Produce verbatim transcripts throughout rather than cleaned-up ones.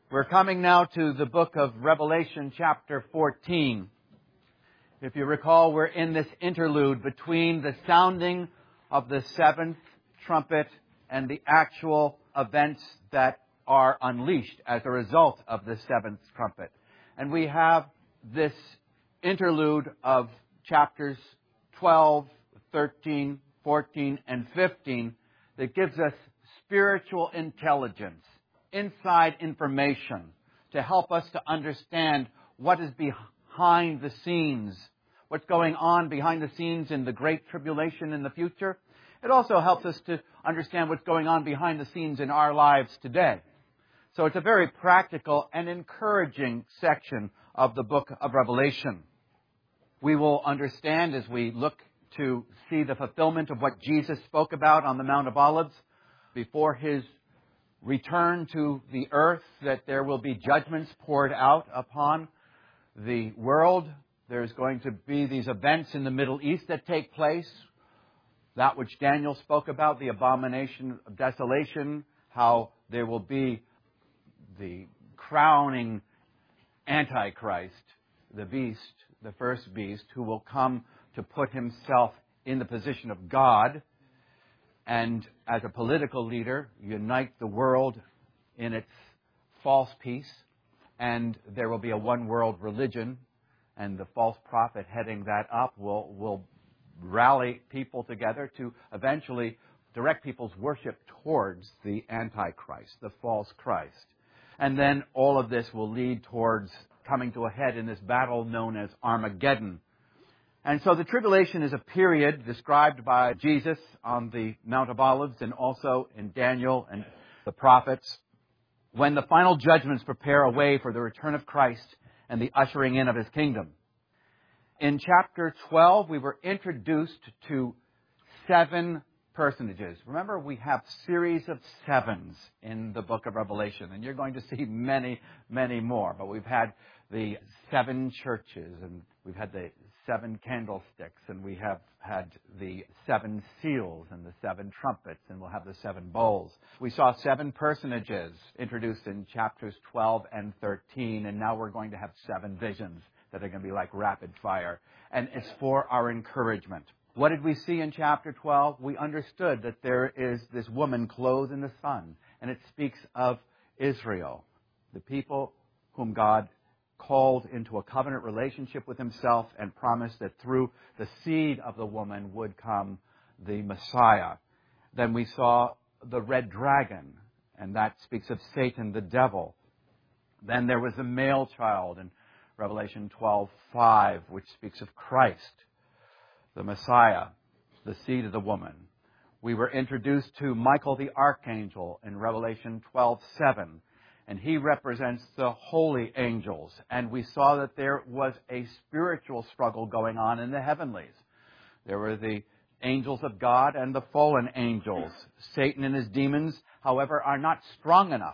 We're coming now to the book of Revelation, chapter fourteen. If you recall, we're in this interlude between the sounding of the seventh trumpet and the actual events that are unleashed as a result of the seventh trumpet. And we have this interlude of chapters twelve, thirteen, fourteen, and fifteen that gives us spiritual intelligence, inside information to help us to understand what is behind the scenes, what's going on behind the scenes in the Great Tribulation in the future. It also helps us to understand what's going on behind the scenes in our lives today. So it's a very practical and encouraging section of the book of Revelation. We will understand as we look to see the fulfillment of what Jesus spoke about on the Mount of Olives before His return to the earth, that there will be judgments poured out upon the world. There's going to be these events in the Middle East that take place. That which Daniel spoke about, the abomination of desolation, how there will be the crowning Antichrist, the beast, the first beast, who will come to put himself in the position of God and as a political leader unite the world in its false peace. And there will be a one world religion, and the false prophet heading that up will, will rally people together to eventually direct people's worship towards the Antichrist, the false Christ. And then all of this will lead towards coming to a head in this battle known as Armageddon. And so the tribulation is a period described by Jesus on the Mount of Olives and also in Daniel and the prophets, when the final judgments prepare a way for the return of Christ and the ushering in of His kingdom. In chapter twelve, we were introduced to seven personages. Remember, we have series of sevens in the book of Revelation, and you're going to see many, many more. But we've had the seven churches, and we've had the seven candlesticks, and we have had the seven seals and the seven trumpets, and we'll have the seven bowls. We saw seven personages introduced in chapters twelve and thirteen, and now we're going to have seven visions that are going to be like rapid fire. And it's for our encouragement. What did we see in chapter twelve? We understood that there is this woman clothed in the sun, and it speaks of Israel, the people whom God called into a covenant relationship with Himself and promised that through the seed of the woman would come the Messiah. Then we saw the red dragon, and that speaks of Satan, the devil. Then there was a male child in Revelation twelve five, which speaks of Christ, the Messiah, the seed of the woman. We were introduced to Michael the archangel in Revelation twelve seven. And he represents the holy angels. And we saw that there was a spiritual struggle going on in the heavenlies. There were the angels of God and the fallen angels. Satan and his demons, however, are not strong enough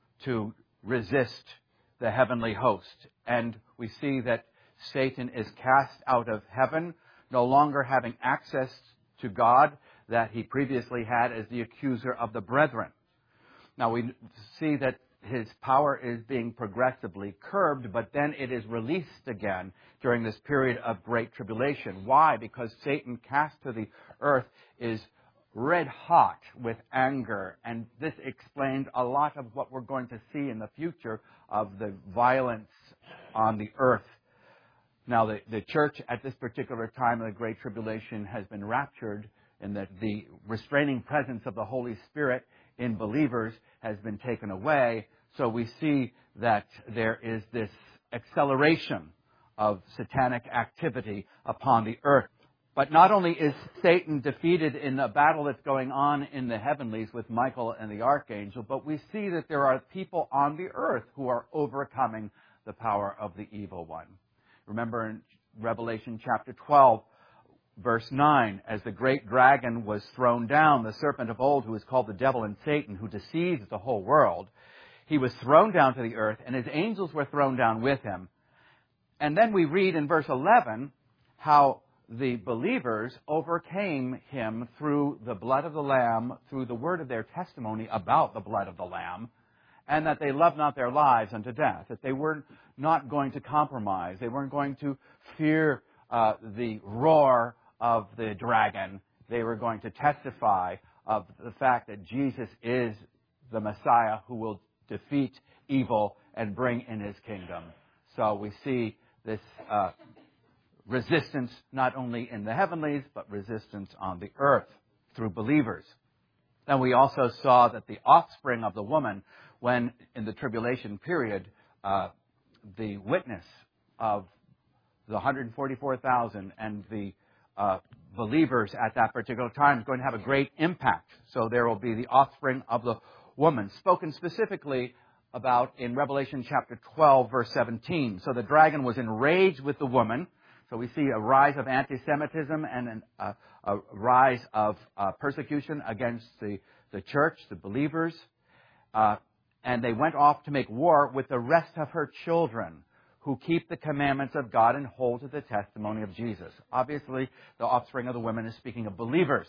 to resist the heavenly host. And we see that Satan is cast out of heaven, no longer having access to God that he previously had as the accuser of the brethren. Now we see that his power is being progressively curbed, but then it is released again during this period of great tribulation. Why? Because Satan cast to the earth is red hot with anger, and this explains a lot of what we're going to see in the future of the violence on the earth. Now, the, the church at this particular time of the great tribulation has been raptured in that the restraining presence of the Holy Spirit in believers has been taken away. So we see that there is this acceleration of satanic activity upon the earth. But not only is Satan defeated in the battle that's going on in the heavenlies with Michael and the archangel, but we see that there are people on the earth who are overcoming the power of the evil one. Remember in Revelation chapter twelve, verse nine, as the great dragon was thrown down, the serpent of old who is called the devil and Satan, who deceives the whole world, he was thrown down to the earth, and his angels were thrown down with him. And then we read in verse eleven how the believers overcame him through the blood of the Lamb, through the word of their testimony about the blood of the Lamb, and that they loved not their lives unto death, that they were not going to compromise. They weren't going to fear uh, the roar of the dragon. They were going to testify of the fact that Jesus is the Messiah who will defeat evil and bring in his kingdom. So we see this uh, resistance not only in the heavenlies, but resistance on the earth through believers. And we also saw that the offspring of the woman, when in the tribulation period, uh, the witness of the one hundred forty-four thousand and the uh, believers at that particular time is going to have a great impact. So there will be the offspring of the woman, spoken specifically about in Revelation chapter twelve, verse seventeen. So the dragon was enraged with the woman. So we see a rise of anti-Semitism and an, uh, a rise of uh, persecution against the, the church, the believers. Uh, and they went off to make war with the rest of her children who keep the commandments of God and hold to the testimony of Jesus. Obviously, the offspring of the women is speaking of believers.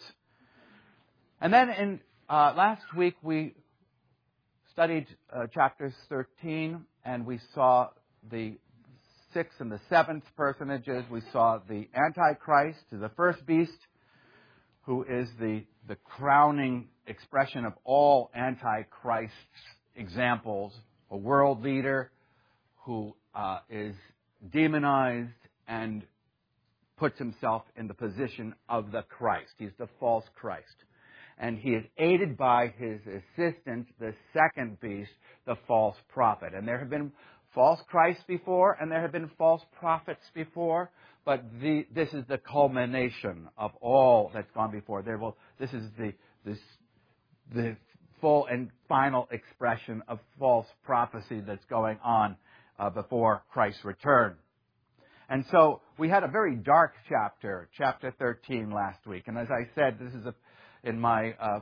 And then in uh, last week, we studied uh, chapters thirteen, and we saw the sixth and the seventh personages. We saw the Antichrist, the first beast, who is the, the crowning expression of all Antichrist examples, a world leader who uh, is demonized and puts himself in the position of the Christ. He's the false Christ. And he is aided by his assistant, the second beast, the false prophet. And there have been false Christs before, and there have been false prophets before, but the, this is the culmination of all that's gone before. There will, this is the, this, the full and final expression of false prophecy that's going on uh, before Christ's return. And so we had a very dark chapter, chapter thirteen last week. And as I said, this is a, in my uh,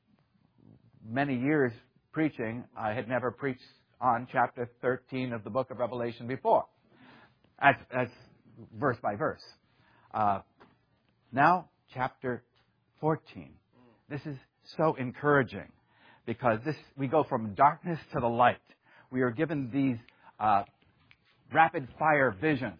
many years preaching, I had never preached on chapter thirteen of the book of Revelation before, as, as verse by verse. Uh, now, chapter fourteen. This is so encouraging because this we go from darkness to the light. We are given these uh, rapid-fire visions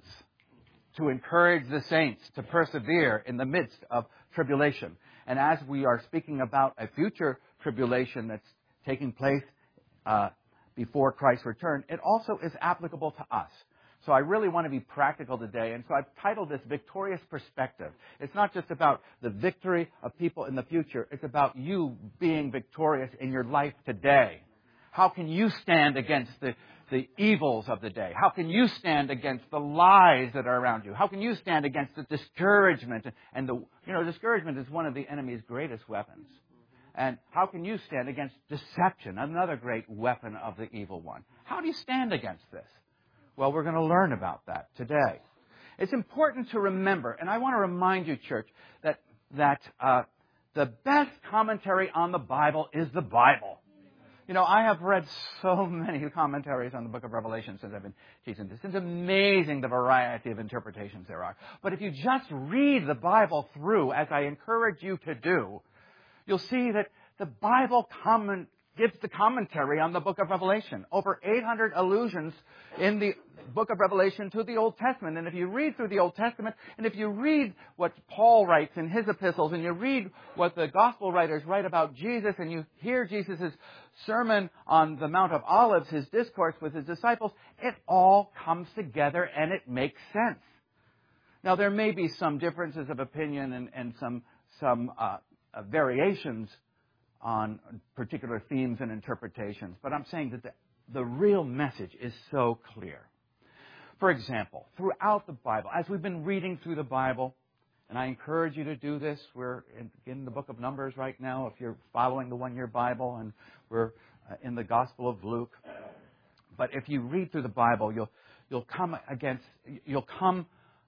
to encourage the saints to persevere in the midst of tribulation. And as we are speaking about a future tribulation that's taking place uh, before Christ's return, it also is applicable to us. So I really want to be practical today, and so I've titled this Victorious Perspective. It's not just about the victory of people in the future. It's about you being victorious in your life today. How can you stand against the, the evils of the day? How can you stand against the lies that are around you? How can you stand against the discouragement? And the, you know, discouragement is one of the enemy's greatest weapons. And how can you stand against deception, another great weapon of the evil one? How do you stand against this? Well, we're going to learn about that today. It's important to remember, and I want to remind you, church, that that uh, the best commentary on the Bible is the Bible. You know, I have read so many commentaries on the book of Revelation since I've been teaching this. It's amazing the variety of interpretations there are. But if you just read the Bible through, as I encourage you to do, you'll see that the Bible comment, gives the commentary on the book of Revelation. Over eight hundred allusions in the book of Revelation to the Old Testament. And if you read through the Old Testament, and if you read what Paul writes in his epistles, and you read what the gospel writers write about Jesus, and you hear Jesus' sermon on the Mount of Olives, his discourse with his disciples, it all comes together and it makes sense. Now, there may be some differences of opinion and, and some, some uh, uh, variations on particular themes and interpretations, but I'm saying that the, the real message is so clear. For example, throughout the Bible, as we've been reading through the Bible, and I encourage you to do this, we're in, in the book of Numbers right now, if you're following the one-year Bible, and we're uh, in the Gospel of Luke. But if you read through the Bible, you'll you'll come against, you'll come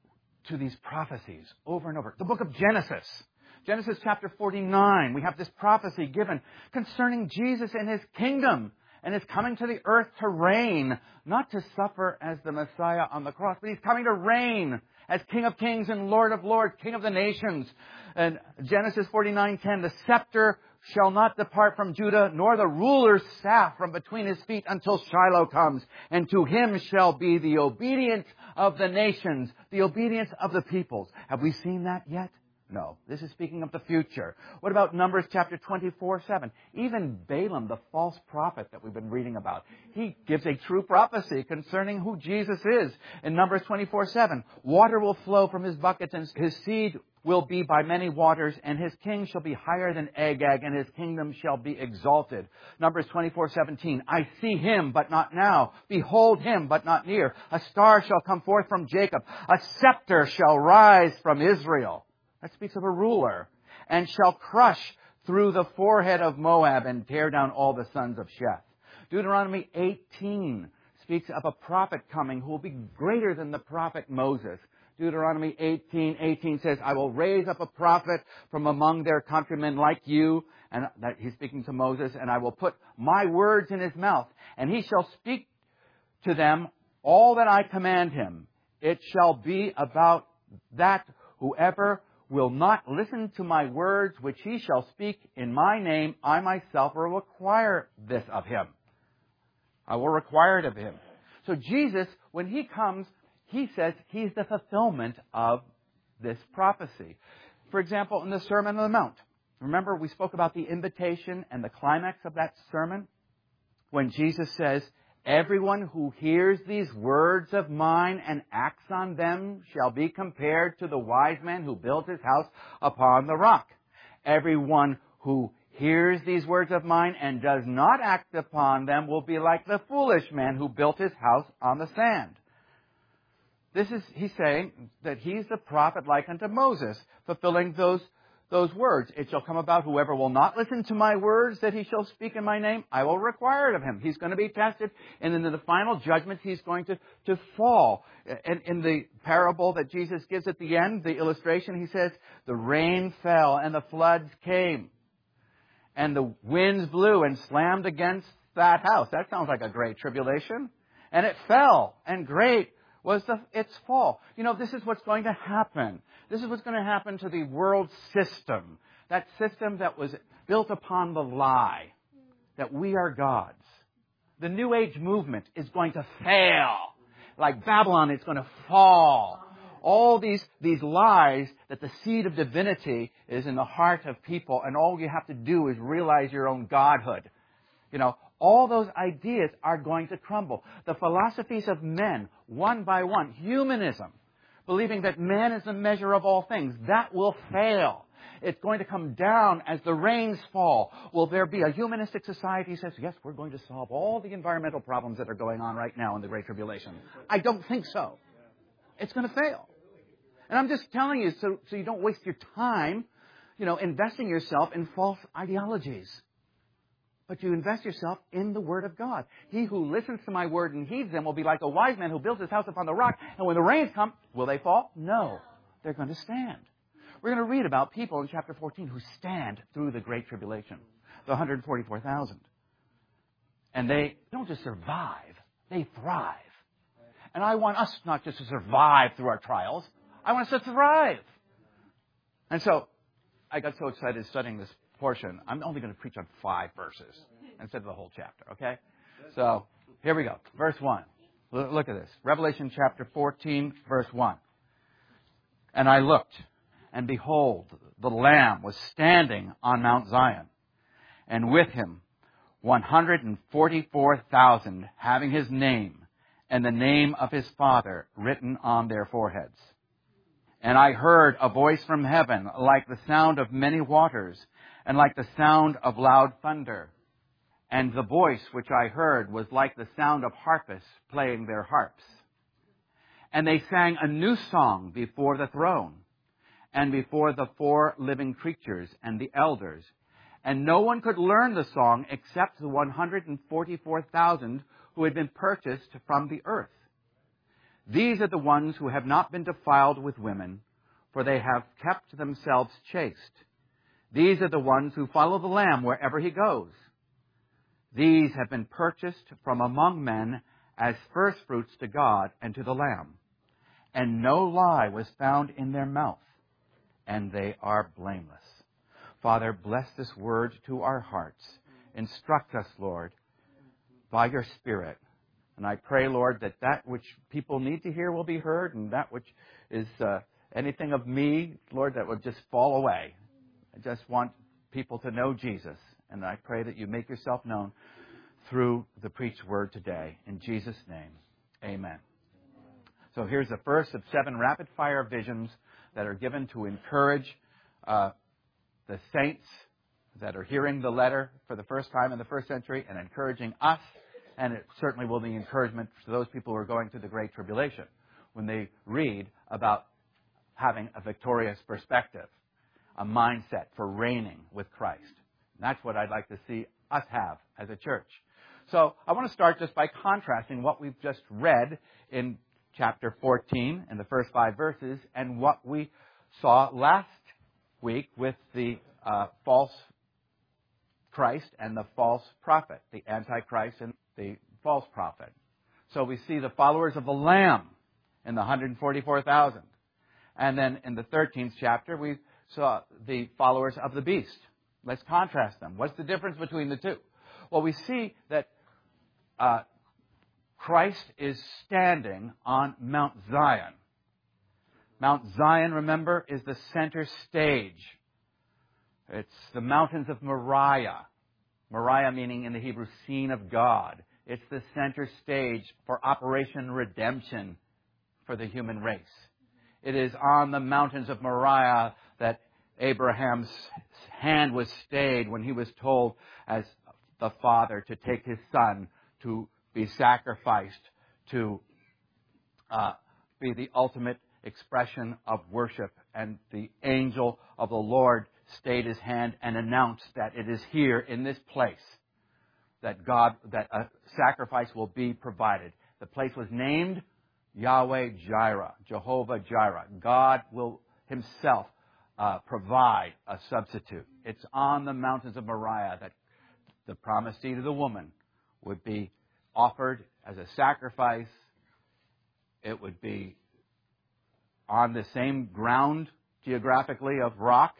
to these prophecies over and over. The book of Genesis. Genesis chapter forty-nine, we have this prophecy given concerning Jesus and his kingdom and his coming to the earth to reign, not to suffer as the Messiah on the cross, but he's coming to reign as King of Kings and Lord of Lords, King of the nations. And Genesis forty-nine ten, the scepter shall not depart from Judah, nor the ruler's staff from between his feet until Shiloh comes. And to him shall be the obedience of the nations, the obedience of the peoples. Have we seen that yet? No. This is speaking of the future. What about Numbers chapter twenty-four, seven? Even Balaam, the false prophet that we've been reading about, he gives a true prophecy concerning who Jesus is. In Numbers twenty-four, seven, water will flow from his buckets, and his seed will be by many waters, and his king shall be higher than Agag, and his kingdom shall be exalted. Numbers twenty-four, seventeen, I see him, but not now. Behold him, but not near. A star shall come forth from Jacob. A scepter shall rise from Israel. That speaks of a ruler. And shall crush through the forehead of Moab and tear down all the sons of Sheth. Deuteronomy eighteen speaks of a prophet coming who will be greater than the prophet Moses. Deuteronomy eighteen, eighteen says, I will raise up a prophet from among their countrymen like you. And that he's speaking to Moses. And I will put my words in his mouth. And he shall speak to them all that I command him. It shall be about that whoever will not listen to my words, which he shall speak in my name, I myself will require this of him. I will require it of him. So Jesus, when he comes, he says he's the fulfillment of this prophecy. For example, in the Sermon on the Mount, remember we spoke about the invitation and the climax of that sermon? When Jesus says, everyone who hears these words of mine and acts on them shall be compared to the wise man who built his house upon the rock. Everyone who hears these words of mine and does not act upon them will be like the foolish man who built his house on the sand. This is, he's saying that he's the prophet like unto Moses, fulfilling those Those words. It shall come about whoever will not listen to my words that he shall speak in my name, I will require it of him. He's going to be tested, and in the final judgment he's going to, to fall. And in the parable that Jesus gives at the end, the illustration, he says, the rain fell and the floods came. And the winds blew and slammed against that house. That sounds like a great tribulation. And it fell, and great was the, its fall. You know, this is what's going to happen. This is what's going to happen to the world system. That system that was built upon the lie that we are gods. The New Age movement is going to fail. Like Babylon, it's going to fall. All these, these lies that the seed of divinity is in the heart of people, and all you have to do is realize your own godhood. You know, all those ideas are going to crumble. The philosophies of men, one by one, humanism, believing that man is the measure of all things, that will fail. It's going to come down as the rains fall. Will there be a humanistic society that says, yes, we're going to solve all the environmental problems that are going on right now in the Great Tribulation? I don't think so. It's going to fail. And I'm just telling you so, so you don't waste your time, you know, investing yourself in false ideologies. But you invest yourself in the Word of God. He who listens to my word and heeds them will be like a wise man who builds his house upon the rock. And when the rains come, will they fall? No. They're going to stand. We're going to read about people in chapter fourteen who stand through the Great Tribulation. The one hundred forty-four thousand. And they don't just survive. They thrive. And I want us not just to survive through our trials. I want us to thrive. And so I got so excited studying this portion, I'm only going to preach on five verses instead of the whole chapter, okay? So, here we go. Verse one. Look at this. Revelation chapter fourteen, verse one. And I looked, and behold, the Lamb was standing on Mount Zion, and with him one hundred forty-four thousand, having his name and the name of his Father written on their foreheads. And I heard a voice from heaven like the sound of many waters, and like the sound of loud thunder. And the voice which I heard was like the sound of harpists playing their harps. And they sang a new song before the throne, and before the four living creatures and the elders. And no one could learn the song except the one hundred forty-four thousand who had been purchased from the earth. These are the ones who have not been defiled with women, for they have kept themselves chaste. These are the ones who follow the Lamb wherever he goes. These have been purchased from among men as firstfruits to God and to the Lamb. And no lie was found in their mouth, and they are blameless. Father, bless this word to our hearts. Instruct us, Lord, by your Spirit. And I pray, Lord, that that which people need to hear will be heard, and that which is uh, anything of me, Lord, that would just fall away. I just want people to know Jesus. And I pray that you make yourself known through the preached word today. In Jesus' name, amen. So here's the first of seven rapid-fire visions that are given to encourage uh, the saints that are hearing the letter for the first time in the first century and encouraging us. And it certainly will be encouragement to those people who are going through the Great Tribulation when they read about having a victorious perspective, a mindset for reigning with Christ. And that's what I'd like to see us have as a church. So I want to start just by contrasting what we've just read in chapter fourteen in the first five verses and what we saw last week with the uh, false Christ and the false prophet, the Antichrist and the false prophet. So we see the followers of the Lamb in the one hundred forty-four thousand. And then in the thirteenth chapter, we saw the followers of the beast. Let's contrast them. What's the difference between the two? Well, we see that uh, Christ is standing on Mount Zion. Mount Zion, remember, is the center stage. It's the mountains of Moriah. Moriah meaning in the Hebrew, scene of God. It's the center stage for Operation Redemption for the human race. It is on the mountains of Moriah that Abraham's hand was stayed when he was told as the father to take his son to be sacrificed, to uh, be the ultimate expression of worship. And the angel of the Lord stayed his hand and announced that it is here in this place that God, that a sacrifice will be provided. The place was named Yahweh Jireh, Jehovah Jireh. God will himself uh, provide a substitute. It's on the mountains of Moriah that the promised seed of the woman would be offered as a sacrifice. It would be on the same ground geographically of rock.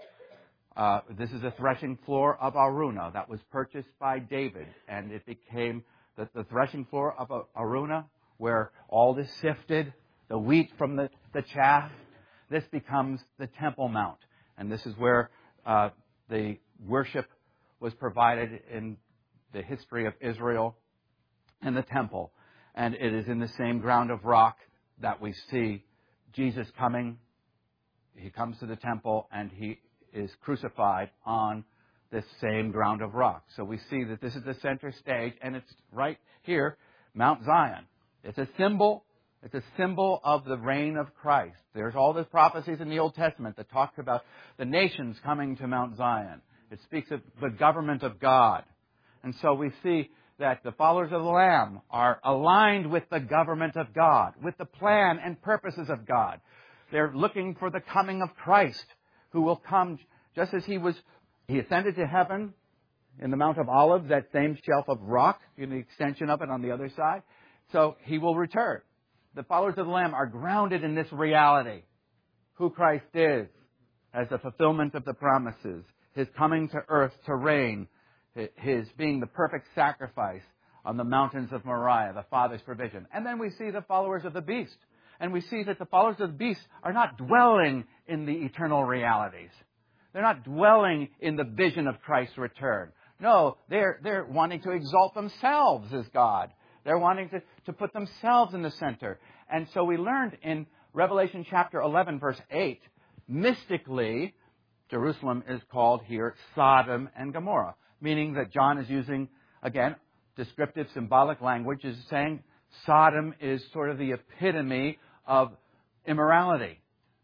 Uh, this is a threshing floor of Araunah that was purchased by David, and it became the, the threshing floor of Araunah where all is sifted, the wheat from the, the chaff. This becomes the Temple Mount, and this is where uh, the worship was provided in the history of Israel and the temple. And it is in the same ground of rock that we see Jesus coming. He comes to the temple and he is crucified on this same ground of rock. So we see that this is the center stage, and it's right here, Mount Zion. It's a symbol. It's a symbol of the reign of Christ. There's all these prophecies in the Old Testament that talk about the nations coming to Mount Zion. It speaks of the government of God. And so we see that the followers of the Lamb are aligned with the government of God, with the plan and purposes of God. They're looking for the coming of Christ, who will come just as he was, he ascended to heaven in the Mount of Olives, that same shelf of rock, in the extension of it on the other side. So he will return. The followers of the Lamb are grounded in this reality, who Christ is, as the fulfillment of the promises, his coming to earth to reign, his being the perfect sacrifice on the mountains of Moriah, the Father's provision. And then we see the followers of the beast. And we see that the followers of the beast are not dwelling in the eternal realities. They're not dwelling in the vision of Christ's return. No, they're, they're wanting to exalt themselves as God. They're wanting to, to put themselves in the center. And so we learned in Revelation chapter eleven, verse eight, mystically, Jerusalem is called here Sodom and Gomorrah, meaning that John is using, again, descriptive symbolic language, is saying Sodom is sort of the epitome of immorality.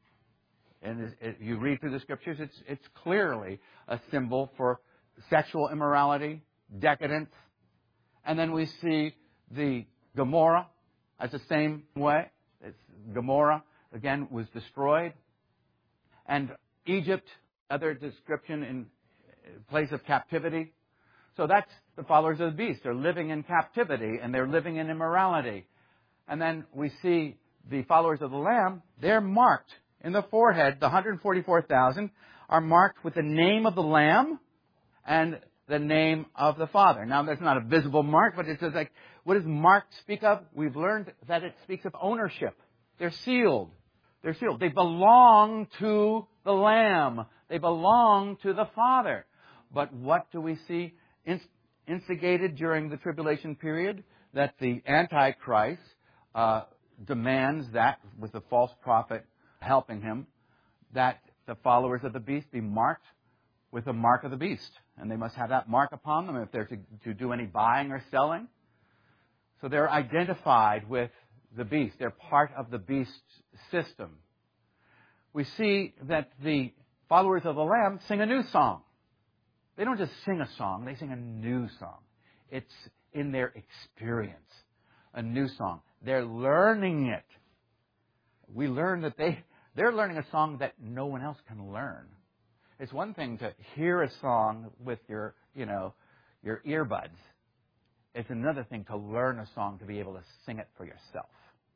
And if you read through the scriptures, it's, it's clearly a symbol for sexual immorality, decadence. And then we see the Gomorrah as the same way. It's Gomorrah, again, was destroyed. And Egypt, other description in place of captivity. So that's the followers of the beast. They're living in captivity and they're living in immorality. And then we see the followers of the Lamb, they're marked in the forehead, the one hundred forty-four thousand, are marked with the name of the Lamb and the name of the Father. Now, there's not a visible mark, but it says, like, what does mark speak of? We've learned that it speaks of ownership. They're sealed. They're sealed. They belong to the Lamb. They belong to the Father. But what do we see instigated during the tribulation period? That the Antichrist uh, demands that, with the false prophet helping him, that the followers of the beast be marked with the mark of the beast. And they must have that mark upon them if they're to, to do any buying or selling. So they're identified with the beast. They're part of the beast's system. We see that the followers of the Lamb sing a new song. They don't just sing a song, they sing a new song. It's in their experience, a new song. They're learning it. We learn that they, they're learning a song that no one else can learn. It's one thing to hear a song with your, you know, your earbuds. It's another thing to learn a song, to be able to sing it for yourself.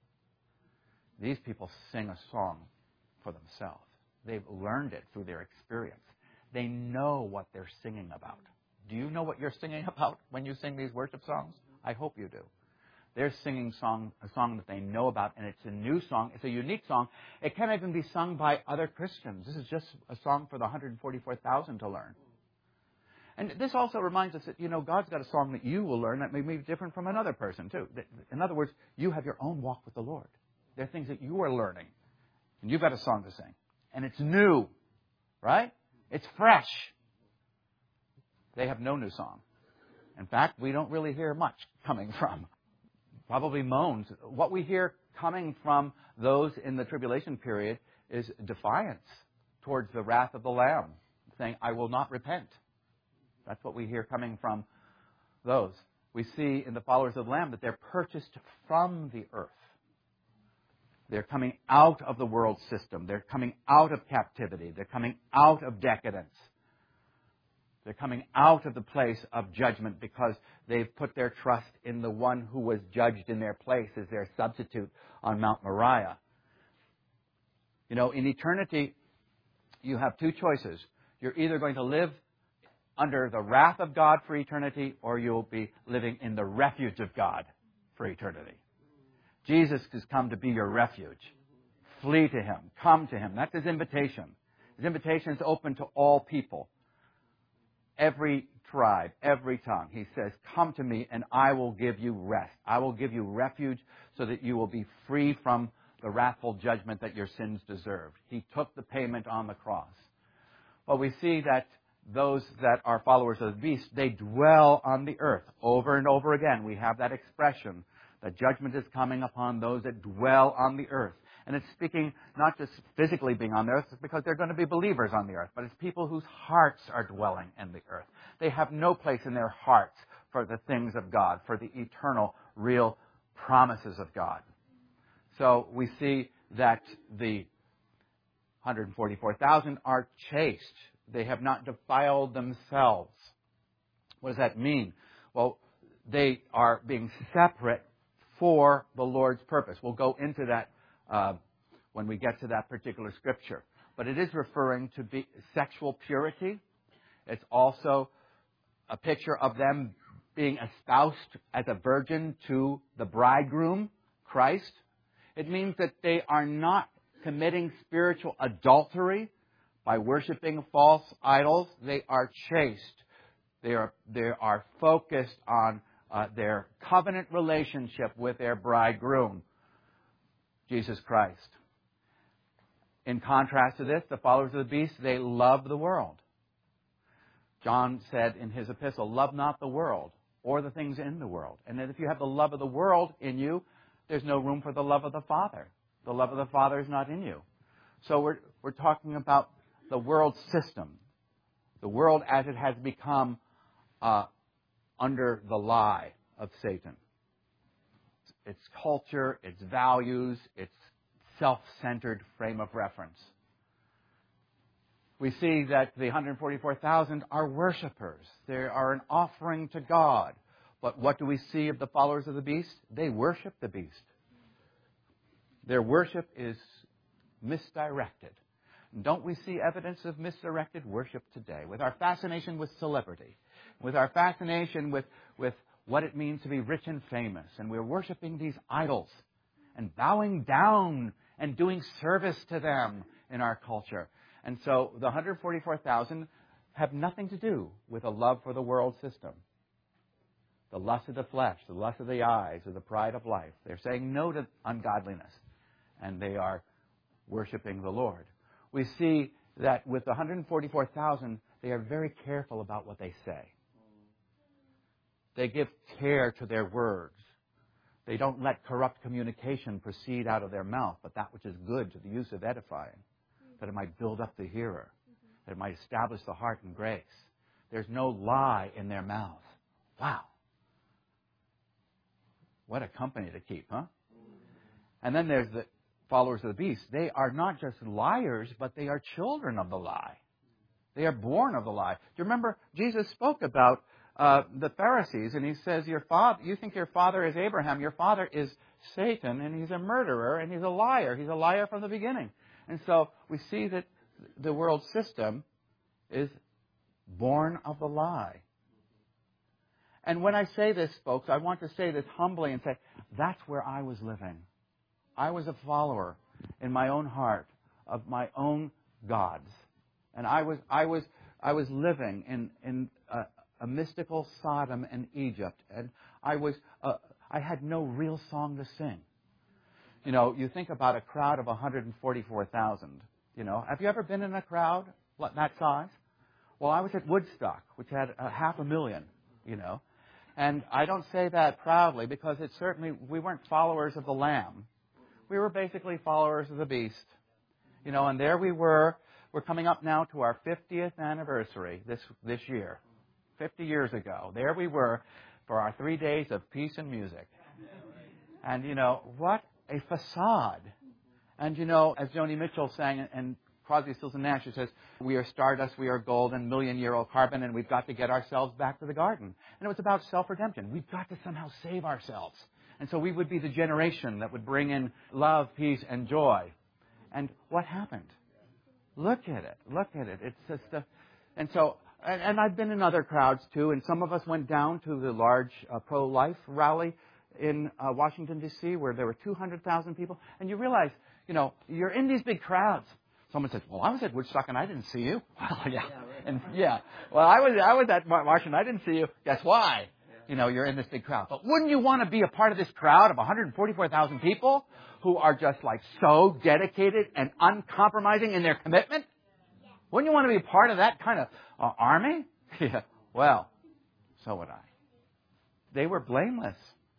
These people sing a song for themselves. They've learned it through their experience. They know what they're singing about. Do you know what you're singing about when you sing these worship songs? I hope you do. They're singing song, a song that they know about, and it's a new song. It's a unique song. It can't even be sung by other Christians. This is just a song for the one hundred forty-four thousand to learn. And this also reminds us that, you know, God's got a song that you will learn that may be different from another person, too. In other words, you have your own walk with the Lord. There are things that you are learning, and you've got a song to sing. And it's new, right? It's fresh. They have no new song. In fact, we don't really hear much coming from. Probably moans. What we hear coming from those in the tribulation period is defiance towards the wrath of the Lamb, saying, I will not repent. That's what we hear coming from those. We see in the followers of the Lamb that they're purchased from the earth. They're coming out of the world system. They're coming out of captivity. They're coming out of decadence. They're coming out of the place of judgment because they've put their trust in the one who was judged in their place as their substitute on Mount Moriah. You know, in eternity, you have two choices. You're either going to live under the wrath of God for eternity, or you'll be living in the refuge of God for eternity. Jesus has come to be your refuge. Flee to Him. Come to Him. That's His invitation. His invitation is open to all people. Every tribe, every tongue. He says, come to me and I will give you rest. I will give you refuge so that you will be free from the wrathful judgment that your sins deserved. He took the payment on the cross. But we see that those that are followers of the beast, they dwell on the earth. Over and over again, we have that expression that judgment is coming upon those that dwell on the earth. And it's speaking not just physically being on the earth, because they're going to be believers on the earth, but it's people whose hearts are dwelling in the earth. They have no place in their hearts for the things of God, for the eternal, real promises of God. So we see that the one hundred forty-four thousand are chaste. They have not defiled themselves. What does that mean? Well, they are being separate for the Lord's purpose. We'll go into that uh, when we get to that particular scripture. But it is referring to be sexual purity. It's also a picture of them being espoused as a virgin to the bridegroom, Christ. It means that they are not committing spiritual adultery by worshiping false idols. They are chaste. They are, they are focused on uh, their covenant relationship with their bridegroom, Jesus Christ. In contrast to this, the followers of the beast, they love the world. John said in his epistle, love not the world or the things in the world. And that if you have the love of the world in you, there's no room for the love of the Father. The love of the Father is not in you. So we're, we're talking about the world system. The world as it has become uh, under the lie of Satan. Its culture, its values, its self-centered frame of reference. We see that the one hundred forty-four thousand are worshipers. They are an offering to God. But what do we see of the followers of the beast? They worship the beast. Their worship is misdirected. And don't we see evidence of misdirected worship today with our fascination with celebrity, with our fascination with, with what it means to be rich and famous, and we're worshiping these idols and bowing down and doing service to them in our culture. And so the one hundred forty-four thousand have nothing to do with a love for the world system, the lust of the flesh, the lust of the eyes, or the pride of life. They're saying no to ungodliness, and they are worshiping the Lord. We see that with the one hundred forty-four thousand, they are very careful about what they say. They give care to their words. They don't let corrupt communication proceed out of their mouth, but that which is good to the use of edifying, that it might build up the hearer, that it might establish the heart in grace. There's no lie in their mouth. Wow. What a company to keep, huh? And then there's the followers of the beast. They are not just liars, but they are children of the lie. They are born of the lie. Do you remember Jesus spoke about uh, the Pharisees, and he says, "Your father, you think your father is Abraham. Your father is Satan, and he's a murderer, and he's a liar. He's a liar from the beginning." And so we see that the world system is born of the lie. And when I say this, folks, I want to say this humbly and say, that's where I was living. I was a follower in my own heart of my own gods. And I was I was I was living in in a, a mystical Sodom and Egypt, and I was uh, I had no real song to sing. You know, you think about a crowd of one hundred forty-four thousand. You know, have you ever been in a crowd that size? Well, I was at Woodstock, which had a half a million. You know, and I don't say that proudly because it certainly we weren't followers of the Lamb. We were basically followers of the beast. You know, and there we were. We're coming up now to our fiftieth anniversary this this year. fifty years ago. There we were for our three days of peace and music. And, you know, what a facade. And, you know, as Joni Mitchell sang in Crosby, Stills and Nash, she says, "We are stardust, we are gold, and million-year-old carbon, and we've got to get ourselves back to the garden." And it was about self-redemption. We've got to somehow save ourselves. And so we would be the generation that would bring in love, peace, and joy. And what happened? Look at it. Look at it. It's just a... And so, and, and I've been in other crowds too, and some of us went down to the large uh, pro-life rally in uh, Washington, D C, where there were two hundred thousand people. And you realize, you know, you're in these big crowds. Someone says, "Well, I was at Woodstock and I didn't see you." Well, yeah. And yeah. Well, I was, I was at Washington. I didn't see you. Guess why? You know, you're in this big crowd. But wouldn't you want to be a part of this crowd of one hundred forty-four thousand people who are just like so dedicated and uncompromising in their commitment? Wouldn't you want to be a part of that kind of uh, army? Yeah. Well, so would I. They were blameless.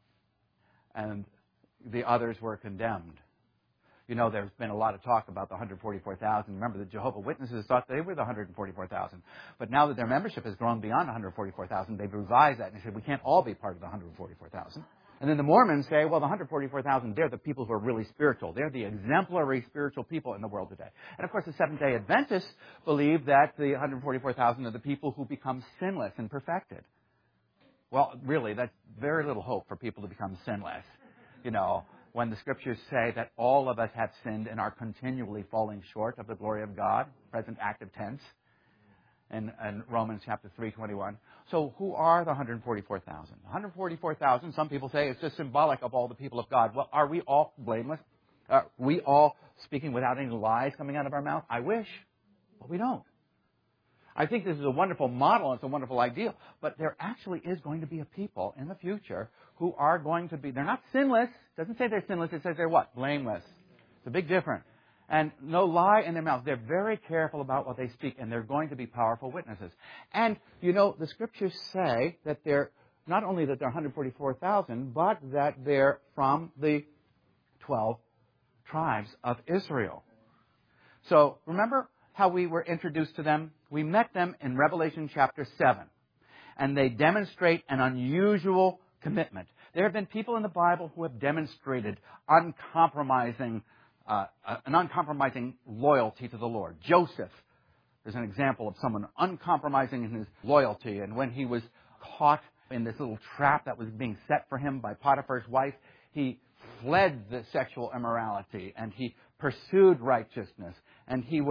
And the others were condemned. You know, there's been a lot of talk about the one hundred forty-four thousand. Remember, the Jehovah's Witnesses thought they were the one hundred forty-four thousand. But now that their membership has grown beyond one hundred forty-four thousand, they've revised that and said, we can't all be part of the one hundred forty-four thousand. And then the Mormons say, well, the one hundred forty-four thousand, they're the people who are really spiritual. They're the exemplary spiritual people in the world today. And of course, the Seventh-day Adventists believe that the one hundred forty-four thousand are the people who become sinless and perfected. Well, really, that's very little hope for people to become sinless. You know, when the Scriptures say that all of us have sinned and are continually falling short of the glory of God, present active tense, in, in Romans chapter three twenty-one. So who are the one hundred forty-four thousand? one hundred forty-four thousand, some people say, is just symbolic of all the people of God. Well, are we all blameless? Are we all speaking without any lies coming out of our mouth? I wish, but we don't. I think this is a wonderful model. It's a wonderful ideal. But there actually is going to be a people in the future who are going to be, they're not sinless. It doesn't say they're sinless. It says they're what? Blameless. It's a big difference. And no lie in their mouth. They're very careful about what they speak, and they're going to be powerful witnesses. And, you know, the Scriptures say that they're, not only that they're one hundred forty-four thousand, but that they're from the twelve tribes of Israel. So, remember how we were introduced to them? We met them in Revelation chapter seven. And they demonstrate an unusual commitment. There have been people in the Bible who have demonstrated uncompromising, uh, an uncompromising loyalty to the Lord. Joseph is an example of someone uncompromising in his loyalty. And when he was caught in this little trap that was being set for him by Potiphar's wife, he fled the sexual immorality and he pursued righteousness. And he was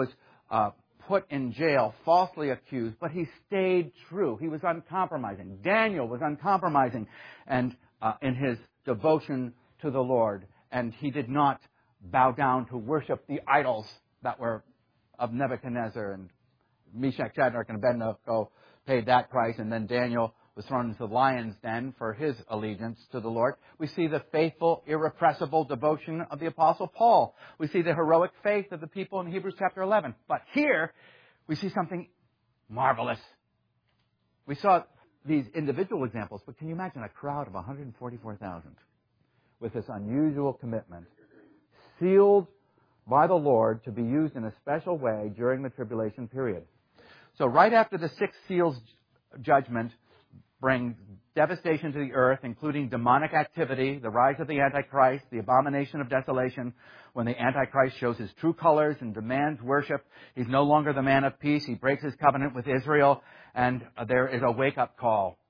uh, put in jail, falsely accused, but he stayed true. He was uncompromising. Daniel was uncompromising and uh, in his devotion to the Lord. And he did not bow down to worship the idols that were of Nebuchadnezzar, and Meshach, Shadrach, and Abednego paid that price, and then Daniel was thrown into the lion's den for his allegiance to the Lord. We see the faithful, irrepressible devotion of the Apostle Paul. We see the heroic faith of the people in Hebrews chapter eleven. But here, we see something marvelous. We saw these individual examples, but can you imagine a crowd of one hundred forty-four thousand with this unusual commitment, sealed by the Lord to be used in a special way during the tribulation period? So right after the sixth seal's judgment brings devastation to the earth, including demonic activity, the rise of the Antichrist, the abomination of desolation, when the Antichrist shows his true colors and demands worship. He's no longer the man of peace. He breaks his covenant with Israel, and there is a wake-up call.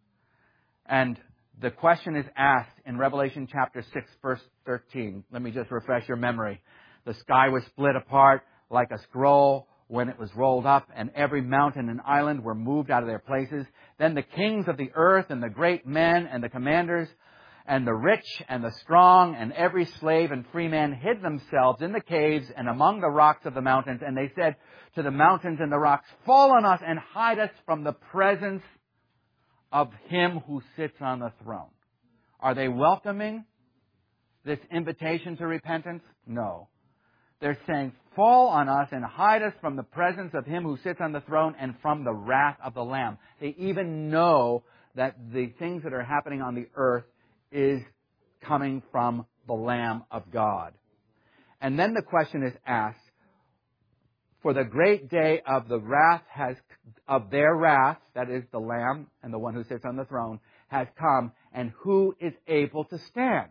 And the question is asked in Revelation chapter six, verse thirteen. Let me just refresh your memory. The sky was split apart like a scroll when it was rolled up, and every mountain and island were moved out of their places. Then the kings of the earth and the great men and the commanders and the rich and the strong and every slave and free man hid themselves in the caves and among the rocks of the mountains. And they said to the mountains and the rocks, "Fall on us and hide us from the presence of him who sits on the throne." Are they welcoming this invitation to repentance? No. They're saying, "Fall on us and hide us from the presence of him who sits on the throne and from the wrath of the Lamb." They even know that the things that are happening on the earth is coming from the Lamb of God. And then the question is asked, for the great day of the wrath has, of their wrath, that is the Lamb and the one who sits on the throne, has come, and who is able to stand?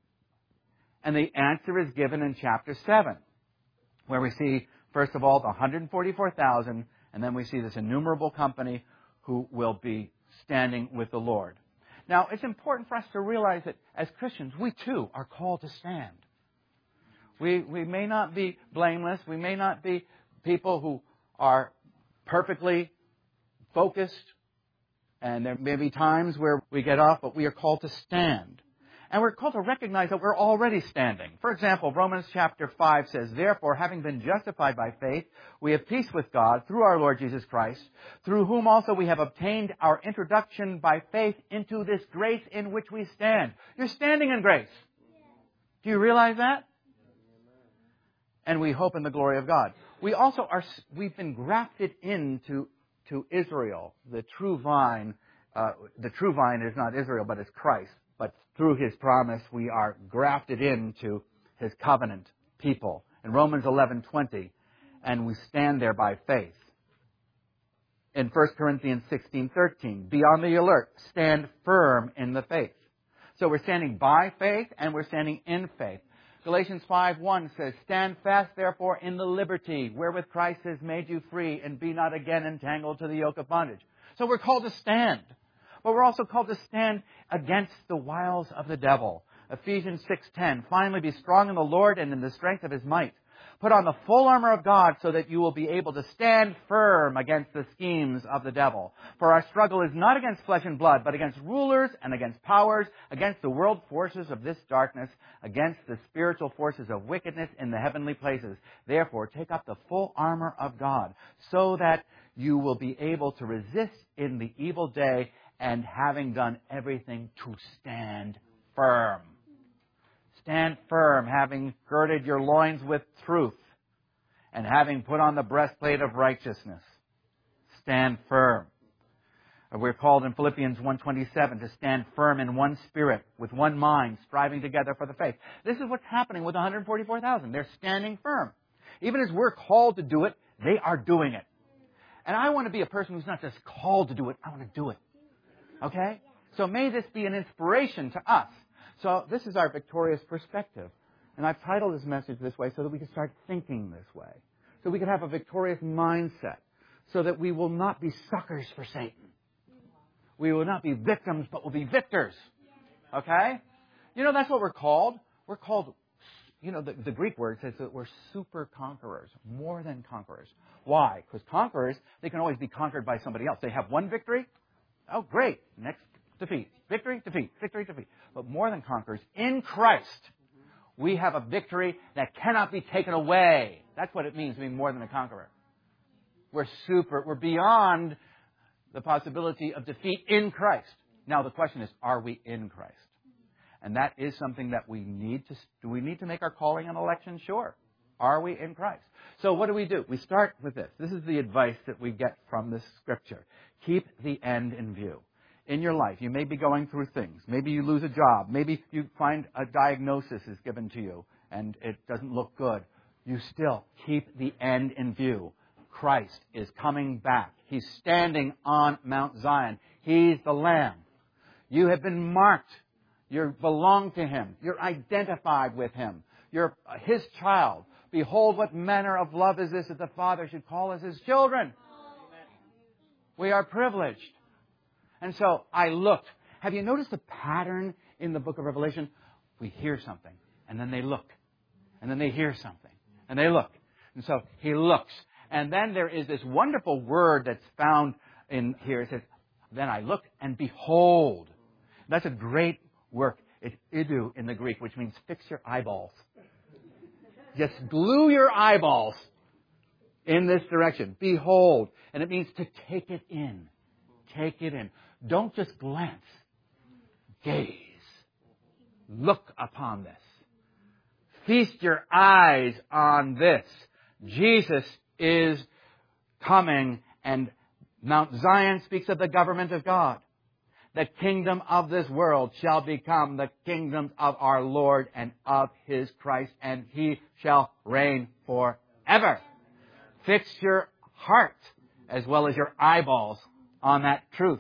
And the answer is given in chapter seven, where we see, first of all, the one hundred forty-four thousand, and then we see this innumerable company who will be standing with the Lord. Now, it's important for us to realize that as Christians, we too are called to stand. We, we may not be blameless. We may not be people who are perfectly focused, and there may be times where we get off, but we are called to stand. And we're called to recognize that we're already standing. For example, Romans chapter five says, "Therefore, having been justified by faith, we have peace with God through our Lord Jesus Christ, through whom also we have obtained our introduction by faith into this grace in which we stand." You're standing in grace. Do you realize that? And we hope in the glory of God. We also are, we've been grafted into to Israel, the true vine. Uh, the true vine is not Israel, but it's Christ. But through his promise, we are grafted into his covenant people. In Romans eleven twenty, and we stand there by faith. In First Corinthians sixteen thirteen, be on the alert, stand firm in the faith. So we're standing by faith and we're standing in faith. Galatians five one says, "Stand fast, therefore, in the liberty wherewith Christ has made you free, and be not again entangled to the yoke of bondage." So we're called to stand. But we're also called to stand against the wiles of the devil. Ephesians six ten, "Finally be strong in the Lord and in the strength of his might. Put on the full armor of God so that you will be able to stand firm against the schemes of the devil. For our struggle is not against flesh and blood, but against rulers and against powers, against the world forces of this darkness, against the spiritual forces of wickedness in the heavenly places. Therefore, take up the full armor of God so that you will be able to resist in the evil day, and having done everything, to stand firm." Stand firm, having girded your loins with truth, and having put on the breastplate of righteousness. Stand firm. We're called in Philippians one twenty-seven to stand firm in one spirit, with one mind, striving together for the faith. This is what's happening with one hundred forty-four thousand. They're standing firm. Even as we're called to do it, they are doing it. And I want to be a person who's not just called to do it, I want to do it. Okay? So may this be an inspiration to us. So this is our victorious perspective. And I've titled this message this way so that we can start thinking this way. So we can have a victorious mindset. So that we will not be suckers for Satan. We will not be victims, but we'll be victors. Okay? You know, that's what we're called. We're called, you know, the, the Greek word says that we're super conquerors, more than conquerors. Why? Because conquerors, they can always be conquered by somebody else. They have one victory. Oh, great. Next defeat. Victory, defeat, victory, defeat. But more than conquerors, in Christ, we have a victory that cannot be taken away. That's what it means to be more than a conqueror. We're super, we're beyond the possibility of defeat in Christ. Now the question is, are we in Christ? And that is something that we need to, do we need to make our calling and election? Sure. Are we in Christ? So what do we do? We start with this. This is the advice that we get from this scripture. Keep the end in view. In your life, you may be going through things. Maybe you lose a job. Maybe you find a diagnosis is given to you and it doesn't look good. You still keep the end in view. Christ is coming back. He's standing on Mount Zion. He's the Lamb. You have been marked. You belong to Him. You're identified with Him. You're His child. Behold, what manner of love is this that the Father should call us His children. We are privileged. And so I looked. Have you noticed the pattern in the book of Revelation? We hear something, and then they look. And then they hear something, and they look. And so He looks. And then there is this wonderful word that's found in here. It says, then I looked, and behold. That's a great work. It's idu in the Greek, which means fix your eyeballs. Just glue your eyeballs in this direction. Behold. And it means to take it in. Take it in. Don't just glance. Gaze. Look upon this. Feast your eyes on this. Jesus is coming, and Mount Zion speaks of the government of God. The kingdom of this world shall become the kingdom of our Lord and of His Christ, and He shall reign forever. Fix your heart as well as your eyeballs on that truth.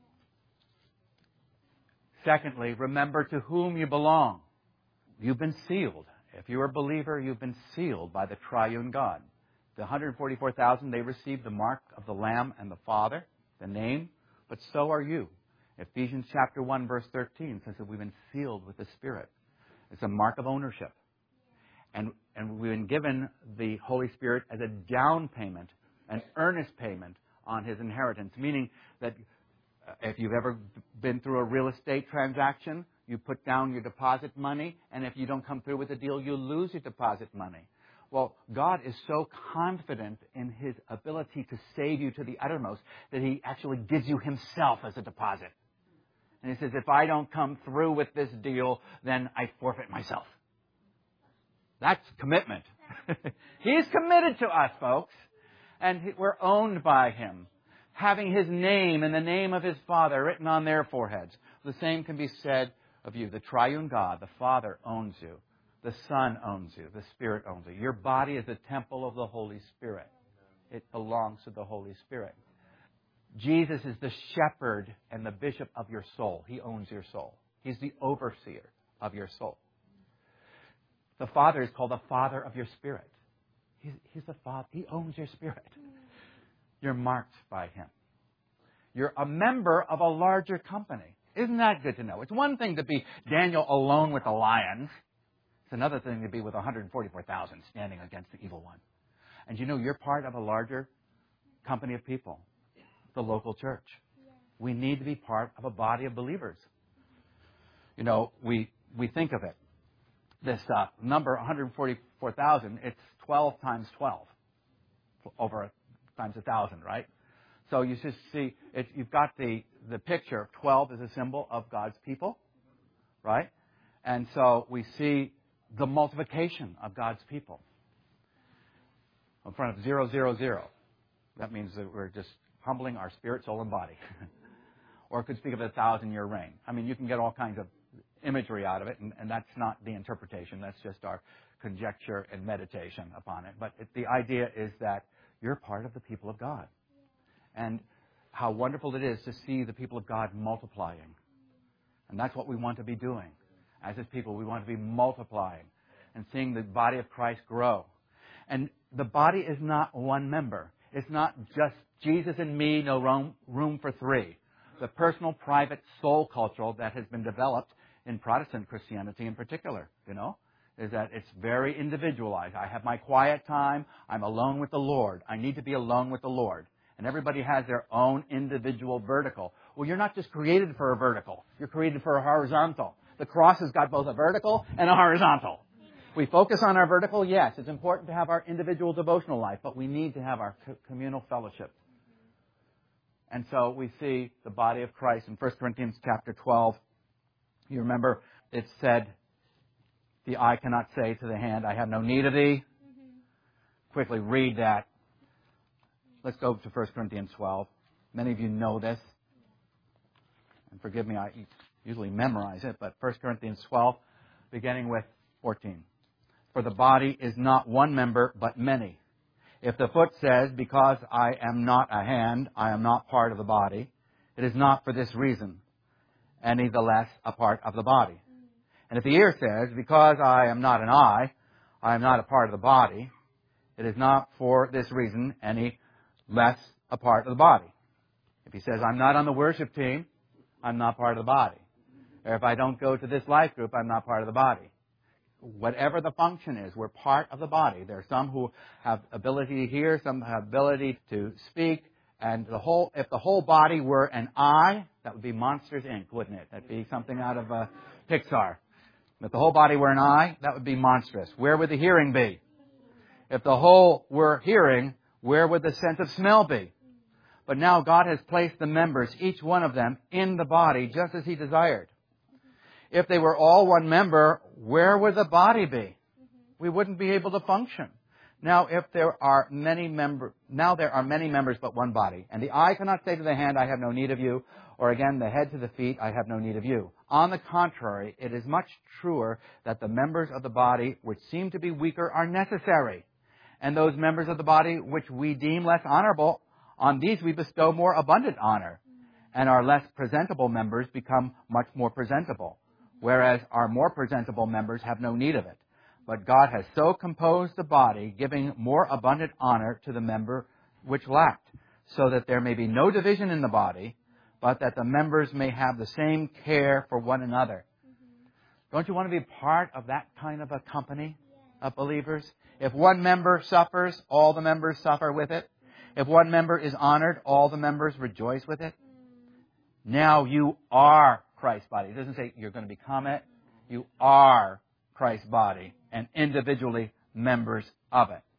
Secondly, remember to whom you belong. You've been sealed. If you're a believer, you've been sealed by the triune God. The one hundred forty-four thousand, they received the mark of the Lamb and the Father, the name, but so are you. Ephesians chapter one, verse thirteen says that we've been sealed with the Spirit. It's a mark of ownership. And, and we've been given the Holy Spirit as a down payment, an earnest payment on His inheritance, meaning that if you've ever been through a real estate transaction, you put down your deposit money, and if you don't come through with the deal, you lose your deposit money. Well, God is so confident in His ability to save you to the uttermost that He actually gives you Himself as a deposit. And He says, if I don't come through with this deal, then I forfeit myself. That's commitment. He's committed to us, folks. And we're owned by Him, having His name and the name of His Father written on their foreheads. The same can be said of you. The triune God, the Father, owns you. The Son owns you. The Spirit owns you. Your body is the temple of the Holy Spirit. It belongs to the Holy Spirit. Jesus is the shepherd and the bishop of your soul. He owns your soul. He's the overseer of your soul. The Father is called the Father of your spirit. He's, he's the Father. He owns your spirit. You're marked by Him. You're a member of a larger company. Isn't that good to know? It's one thing to be Daniel alone with the lions. It's another thing to be with one hundred forty-four thousand standing against the evil one. And you know, you're part of a larger company of people, the local church. We need to be part of a body of believers. You know, we we think of it. This uh, number, one hundred forty-four thousand, it's twelve times twelve. Over times one thousand, right? So you just see, it, you've got the, the picture of twelve as a symbol of God's people, right? And so we see the multiplication of God's people. In front of zero, zero, zero. That means that we're just humbling our spirit, soul, and body. Or it could speak of a thousand-year reign. I mean, you can get all kinds of imagery out of it, and, and that's not the interpretation. That's just our conjecture and meditation upon it. But it, the idea is that you're part of the people of God. And how wonderful it is to see the people of God multiplying. And that's what we want to be doing. As His people, we want to be multiplying and seeing the body of Christ grow. And the body is not one member. It's not just Jesus and me, no room, room for three. The personal, private, soul culture that has been developed in Protestant Christianity in particular, you know. is that it's very individualized. I have my quiet time. I'm alone with the Lord. I need to be alone with the Lord. And everybody has their own individual vertical. Well, you're not just created for a vertical. You're created for a horizontal. The cross has got both a vertical and a horizontal. We focus on our vertical, yes. It's important to have our individual devotional life, but we need to have our communal fellowship. And so we see the body of Christ in First Corinthians chapter twelve. You remember it said, the eye cannot say to the hand, I have no need of thee. Mm-hmm. Quickly read that. Let's go to First Corinthians twelve. Many of you know this. And forgive me, I usually memorize it, but First Corinthians twelve, beginning with fourteen. For the body is not one member, but many. If the foot says, because I am not a hand, I am not part of the body, it is not for this reason, any the less a part of the body. And if the ear says, because I am not an eye, I am not a part of the body, it is not for this reason any less a part of the body. If he says, I'm not on the worship team, I'm not part of the body. Or if I don't go to this life group, I'm not part of the body. Whatever the function is, we're part of the body. There are some who have ability to hear, some have ability to speak, and the whole, if the whole body were an eye, that would be Monsters, Incorporated, wouldn't it? That'd be something out of uh, Pixar. If the whole body were an eye, that would be monstrous. Where would the hearing be? If the whole were hearing, where would the sense of smell be? But now God has placed the members, each one of them, in the body just as He desired. If they were all one member, where would the body be? We wouldn't be able to function. Now, if there are many members, now there are many members but one body. And the eye cannot say to the hand, I have no need of you. Or again, the head to the feet, I have no need of you. On the contrary, it is much truer that the members of the body which seem to be weaker are necessary. And those members of the body which we deem less honorable, on these we bestow more abundant honor. And our less presentable members become much more presentable, whereas our more presentable members have no need of it. But God has so composed the body, giving more abundant honor to the member which lacked, so that there may be no division in the body, but that the members may have the same care for one another. Mm-hmm. Don't you want to be part of that kind of a company of believers? If one member suffers, all the members suffer with it. If one member is honored, all the members rejoice with it. Now you are Christ's body. It doesn't say you're going to become it. You are Christ's body and individually members of it.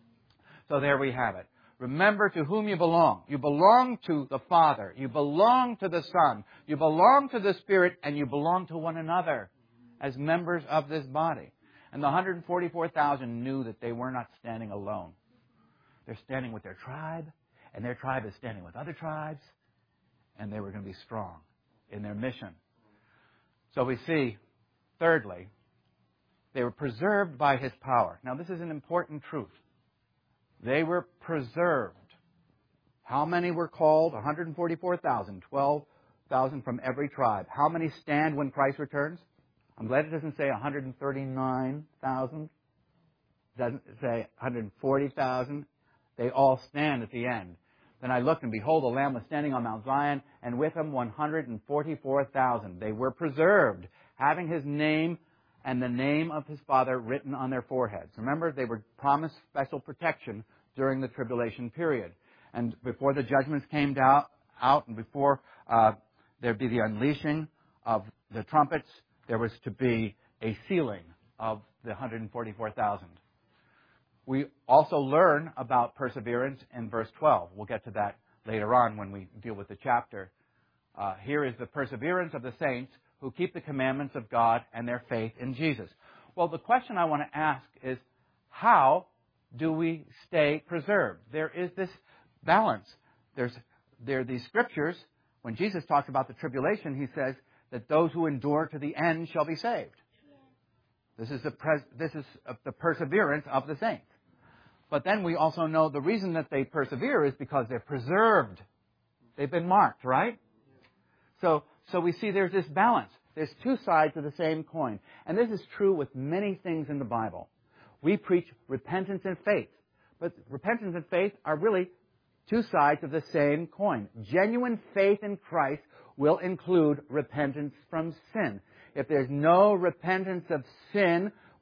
So there we have it. Remember to whom you belong. You belong to the Father. You belong to the Son. You belong to the Spirit, and you belong to one another as members of this body. And the one hundred forty-four thousand knew that they were not standing alone. They're standing with their tribe, and their tribe is standing with other tribes, and they were going to be strong in their mission. So we see, thirdly, they were preserved by His power. Now, this is an important truth. They were preserved. How many were called? one hundred forty-four thousand. twelve thousand from every tribe. How many stand when Christ returns? I'm glad it doesn't say one hundred thirty-nine thousand. It doesn't say one hundred forty thousand. They all stand at the end. Then I looked, and behold, the Lamb was standing on Mount Zion, and with Him one hundred forty-four thousand. They were preserved, having His name and the name of His Father written on their foreheads. Remember, they were promised special protection during the tribulation period. And before the judgments came down, out and before uh, there'd be the unleashing of the trumpets, there was to be a sealing of the one hundred forty-four thousand. We also learn about perseverance in verse twelve. We'll get to that later on when we deal with the chapter. Uh, here is the perseverance of the saints who keep the commandments of God and their faith in Jesus. Well, the question I want to ask is, how do we stay preserved? There is this balance. There's, there are these scriptures. When Jesus talks about the tribulation, He says that those who endure to the end shall be saved. This is the, pres, this is the perseverance of the saints. But then we also know the reason that they persevere is because they're preserved. They've been marked, right? So, so we see there's this balance. There's two sides of the same coin. And this is true with many things in the Bible. We preach repentance and faith. But repentance and faith are really two sides of the same coin. Genuine faith in Christ will include repentance from sin. If there's no repentance of sin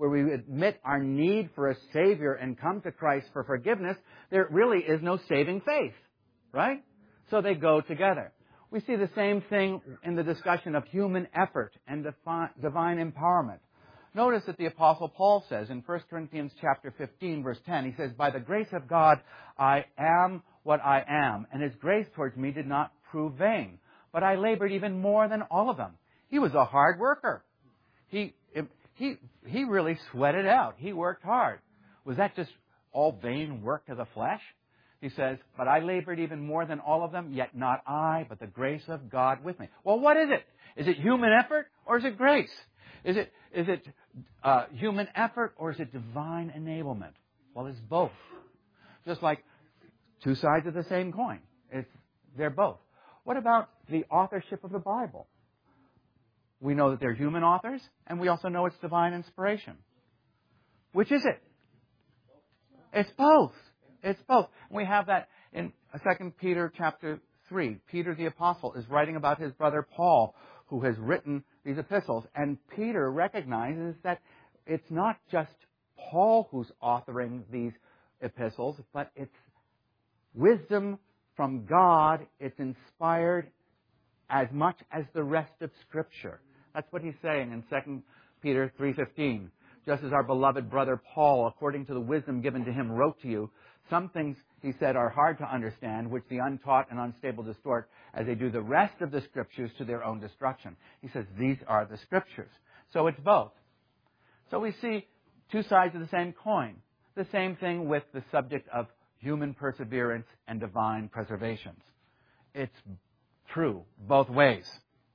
where we admit our need for a Savior and come to Christ for forgiveness, there really is no saving faith. Right? So they go together. We see the same thing in the discussion of human effort and defi- divine empowerment. Notice that the Apostle Paul says in First Corinthians chapter fifteen, verse ten, he says, "By the grace of God, I am what I am, and His grace towards me did not prove vain. But I labored even more than all of them." He was a hard worker. He, he, he really sweated out. He worked hard. Was that just all vain work of the flesh? He says, "But I labored even more than all of them, yet not I, but the grace of God with me." Well, what is it? Is it human effort or is it grace? Is it, is it uh, human effort or is it divine enablement? Well, it's both. Just like two sides of the same coin. It's, they're both. What about the authorship of the Bible? We know that they're human authors, and we also know it's divine inspiration. Which is it? It's both. It's both. We have that in Second Peter chapter three. Peter the Apostle is writing about his brother Paul, who has written these epistles. And Peter recognizes that it's not just Paul who's authoring these epistles, but it's wisdom from God. It's inspired as much as the rest of Scripture. That's what he's saying in Second Peter three fifteen. "Just as our beloved brother Paul, according to the wisdom given to him, wrote to you, some things," he said, "are hard to understand, which the untaught and unstable distort, as they do the rest of the Scriptures to their own destruction." He says, these are the Scriptures. So it's both. So we see two sides of the same coin. The same thing with the subject of human perseverance and divine preservations. It's true both ways.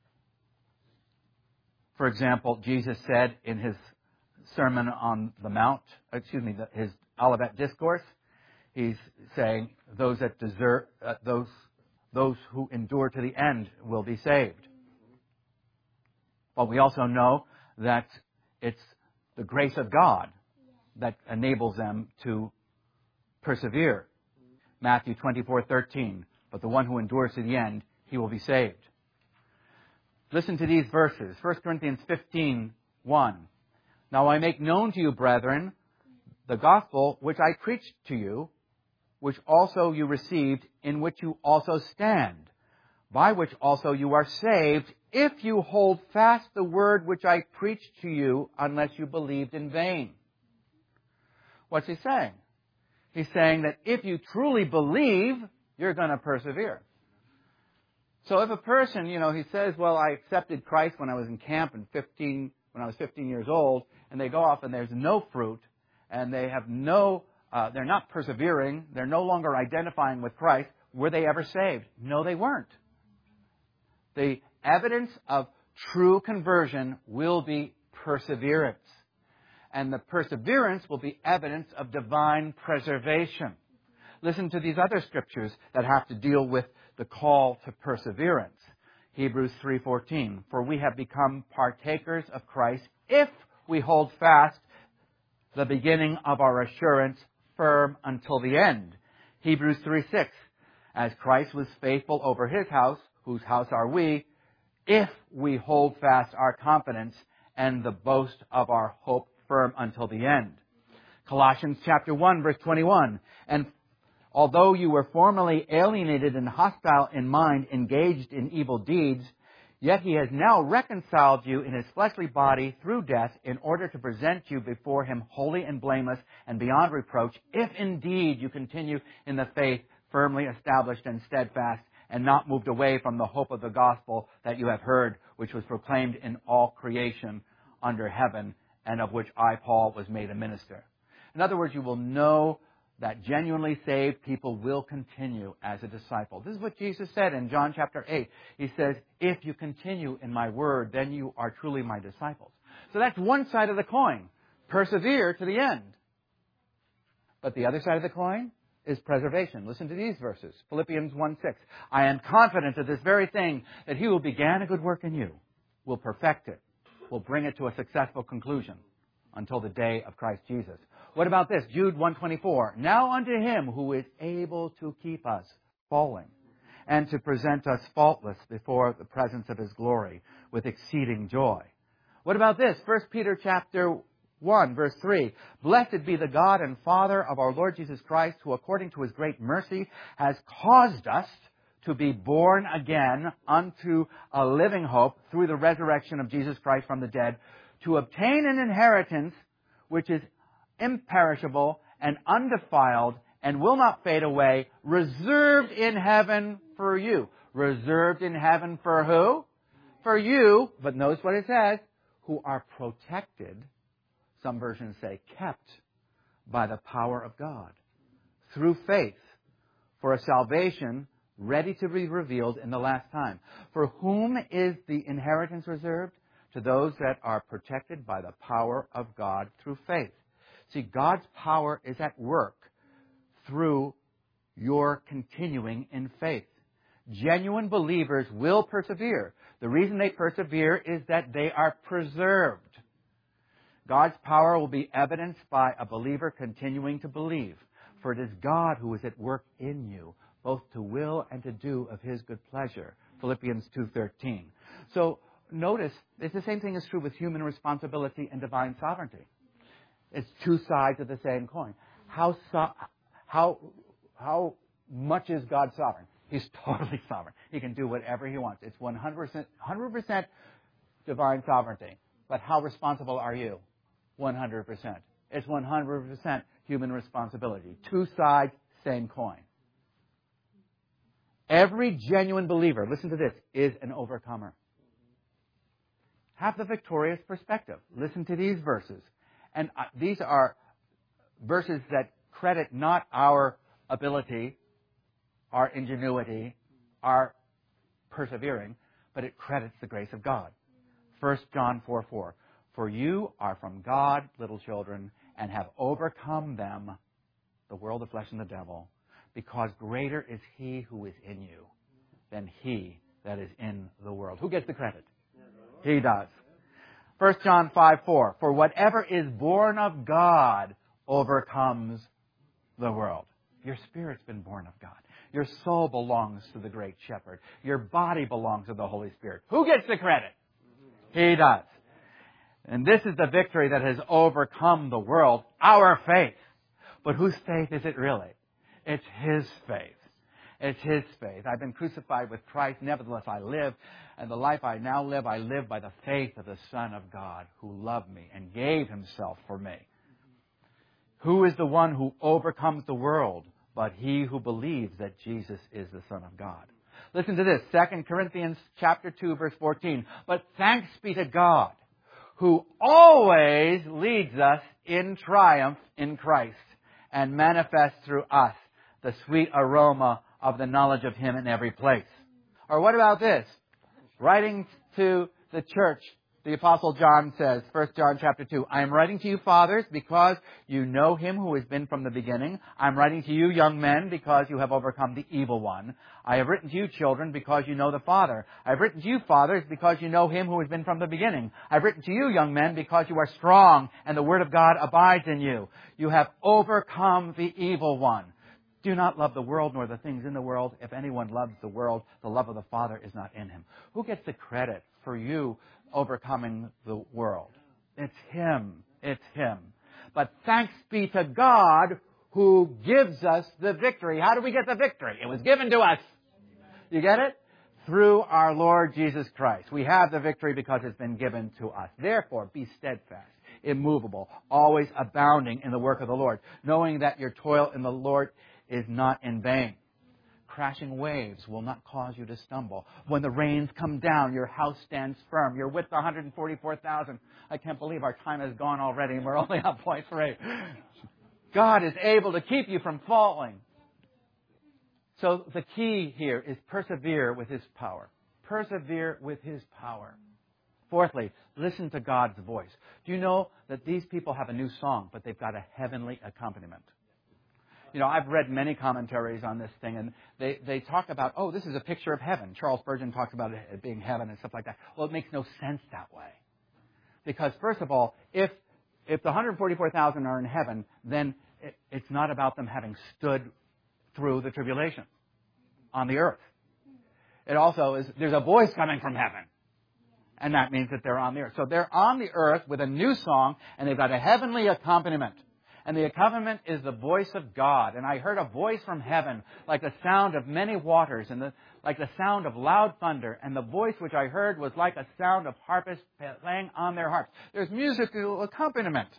For example, Jesus said in his Sermon on the Mount, excuse me, his Olivet Discourse, he's saying those that deserve, uh, those, those who endure to the end will be saved. But we also know that it's the grace of God that enables them to persevere. Matthew twenty-four thirteen, "But the one who endures to the end, he will be saved." Listen to these verses. First Corinthians fifteen one. "Now I make known to you, brethren, the gospel which I preached to you, which also you received, in which you also stand, by which also you are saved, if you hold fast the word which I preached to you, unless you believed in vain." What's he saying? He's saying that if you truly believe, you're going to persevere. So if a person, you know, he says, "Well, I accepted Christ when I was in camp in fifteen, when I was fifteen years old," and they go off and there's no fruit, and they have no, uh, they're not persevering, they're no longer identifying with Christ, were they ever saved? No, they weren't. The evidence of true conversion will be perseverance. And the perseverance will be evidence of divine preservation. Listen to these other scriptures that have to deal with the call to perseverance. Hebrews three fourteen, "For we have become partakers of Christ if we hold fast the beginning of our assurance firm until the end." Hebrews three six, "As Christ was faithful over His house, whose house are we, if we hold fast our confidence and the boast of our hope firm until the end." Colossians chapter one, verse twenty-one, "And although you were formerly alienated and hostile in mind, engaged in evil deeds, yet He has now reconciled you in His fleshly body through death, in order to present you before Him holy and blameless and beyond reproach, if indeed you continue in the faith, firmly established and steadfast, and not moved away from the hope of the gospel that you have heard, which was proclaimed in all creation under heaven, and of which I, Paul, was made a minister." In other words, you will know that genuinely saved people will continue as a disciple. This is what Jesus said in John chapter eight. He says, "If you continue in my word, then you are truly my disciples." So that's one side of the coin. Persevere to the end. But the other side of the coin is preservation. Listen to these verses. Philippians one six, "I am confident of this very thing, that He who began a good work in you will perfect it, will bring it to a successful conclusion until the day of Christ Jesus." What about this? Jude one twenty-four, "Now unto Him who is able to keep us falling and to present us faultless before the presence of His glory with exceeding joy." What about this? First Peter chapter one, verse three. Blessed be the God and Father of our Lord Jesus Christ, who according to his great mercy has caused us to be born again unto a living hope through the resurrection of Jesus Christ from the dead, to obtain an inheritance which is imperishable and undefiled and will not fade away, reserved in heaven for you. Reserved in heaven for who? For you, but notice what it says, who are protected, some versions say kept, by the power of God, through faith, for a salvation ready to be revealed in the last time. For whom is the inheritance reserved? To those that are protected by the power of God through faith. See, God's power is at work through your continuing in faith. Genuine believers will persevere. The reason they persevere is that they are preserved. God's power will be evidenced by a believer continuing to believe. For it is God who is at work in you, both to will and to do of his good pleasure. Philippians two thirteen. So notice, it's the same thing is true with human responsibility and divine sovereignty. It's two sides of the same coin. How so, how how much is God sovereign? He's totally sovereign. He can do whatever he wants. It's one hundred percent, one hundred percent divine sovereignty. But how responsible are you? one hundred percent. It's one hundred percent human responsibility. Two sides, same coin. Every genuine believer, listen to this, is an overcomer. Have the victorious perspective. Listen to these verses. And uh, these are verses that credit not our ability, our ingenuity, our persevering, but it credits the grace of God. First John four four. For you are from God, little children, and have overcome them, the world, the flesh, and the devil, because greater is he who is in you than he that is in the world. Who gets the credit? He does. First John five four. For whatever is born of God overcomes the world. Your spirit's been born of God. Your soul belongs to the great shepherd. Your body belongs to the Holy Spirit. Who gets the credit? He does. And this is the victory that has overcome the world, our faith. But whose faith is it really? It's his faith. It's his faith. I've been crucified with Christ, nevertheless I live. And the life I now live, I live by the faith of the Son of God who loved me and gave himself for me. Who is the one who overcomes the world but he who believes that Jesus is the Son of God? Listen to this, Second Corinthians chapter two, verse fourteen. But thanks be to God, who always leads us in triumph in Christ and manifests through us the sweet aroma of the knowledge of him in every place. Or what about this? Writing to the church, the Apostle John says, First John chapter two, I am writing to you, fathers, because you know him who has been from the beginning. I am writing to you, young men, because you have overcome the evil one. I have written to you, children, because you know the Father. I have written to you, fathers, because you know him who has been from the beginning. I have written to you, young men, because you are strong, and the word of God abides in you. You have overcome the evil one. Do not love the world nor the things in the world. If anyone loves the world, the love of the Father is not in him. Who gets the credit for you overcoming the world? It's him. It's him. But thanks be to God who gives us the victory. How do we get the victory? It was given to us. You get it? Through our Lord Jesus Christ. We have the victory because it's been given to us. Therefore, be steadfast, immovable, always abounding in the work of the Lord, knowing that your toil in the Lord is not in vain. Crashing waves will not cause you to stumble. When the rains come down, your house stands firm. You're with the one hundred forty-four thousand. I can't believe our time has gone already and we're only on point three. God is able to keep you from falling. So the key here is persevere with his power. Persevere with his power. Fourthly, listen to God's voice. Do you know that these people have a new song, but they've got a heavenly accompaniment? You know, I've read many commentaries on this thing, and they, they talk about, oh, this is a picture of heaven. Charles Spurgeon talks about it being heaven and stuff like that. Well, it makes no sense that way. Because, first of all, if if the one hundred forty-four thousand are in heaven, then it, it's not about them having stood through the tribulation on the earth. It also is, there's a voice coming from heaven. And that means that they're on the earth. So they're on the earth with a new song, and they've got a heavenly accompaniment. And the accompaniment is the voice of God. And I heard a voice from heaven like the sound of many waters and the, like the sound of loud thunder. And the voice which I heard was like a sound of harpists playing on their harps. There's musical accompaniment.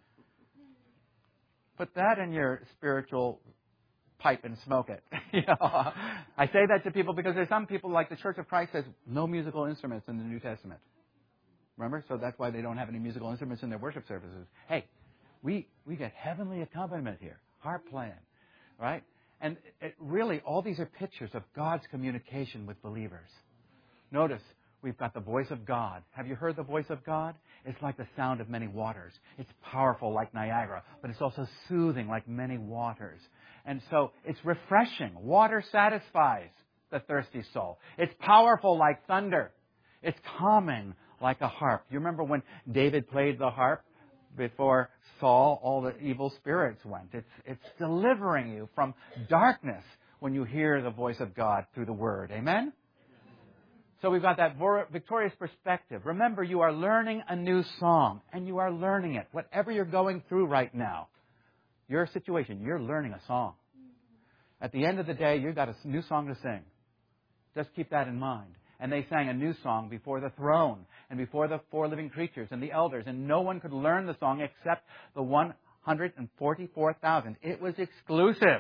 Put that in your spiritual pipe and smoke it. You know, I say that to people because there's some people like the Church of Christ says no musical instruments in the New Testament. Remember? So that's why they don't have any musical instruments in their worship services. Hey, we we get heavenly accompaniment here, harp playing, right? And it, really, all these are pictures of God's communication with believers. Notice, we've got the voice of God. Have you heard the voice of God? It's like the sound of many waters. It's powerful like Niagara, but it's also soothing like many waters. And so it's refreshing. Water satisfies the thirsty soul. It's powerful like thunder. It's calming like a harp. You remember when David played the harp before Saul, all the evil spirits went. It's, it's delivering you from darkness when you hear the voice of God through the Word. Amen? So we've got that victorious perspective. Remember, you are learning a new song, and you are learning it. Whatever you're going through right now, your situation, you're learning a song. At the end of the day, you've got a new song to sing. Just keep that in mind. And they sang a new song before the throne and before the four living creatures and the elders. And no one could learn the song except the one hundred forty-four thousand. It was exclusive.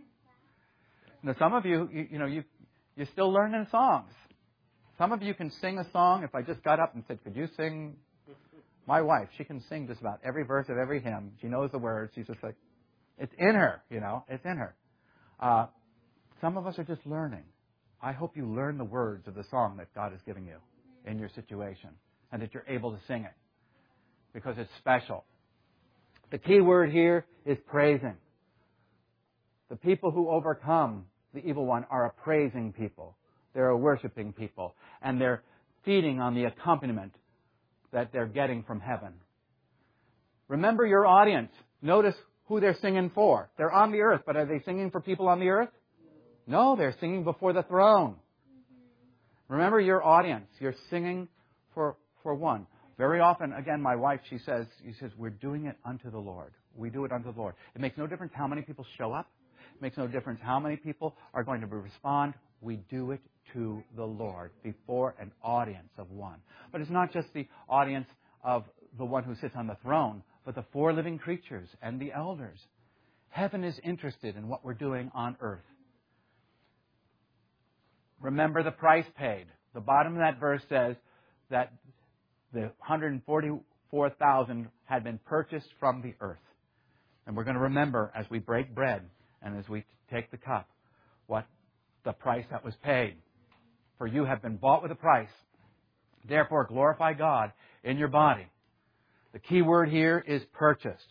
Now, some of you, you, you know, you, you're still learning songs. Some of you can sing a song. If I just got up and said, could you sing? My wife, she can sing just about every verse of every hymn. She knows the words. She's just like, it's in her, you know, it's in her. Uh, some of us are just learning. I hope you learn the words of the song that God is giving you in your situation and that you're able to sing it because it's special. The key word here is praising. The people who overcome the evil one are a praising people. They're a worshiping people. And they're feeding on the accompaniment that they're getting from heaven. Remember your audience. Notice who they're singing for. They're on the earth, but are they singing for people on the earth? No, they're singing before the throne. Remember your audience. You're singing for, for one. Very often, again, my wife, she says, she says, we're doing it unto the Lord. We do it unto the Lord. It makes no difference how many people show up. It makes no difference how many people are going to respond. We do it to the Lord before an audience of one. But it's not just the audience of the one who sits on the throne, but the four living creatures and the elders. Heaven is interested in what we're doing on earth. Remember the price paid. The bottom of that verse says that the one hundred forty-four thousand had been purchased from the earth. And we're going to remember as we break bread and as we take the cup what the price that was paid. For you have been bought with a price. Therefore, glorify God in your body. The key word here is purchased.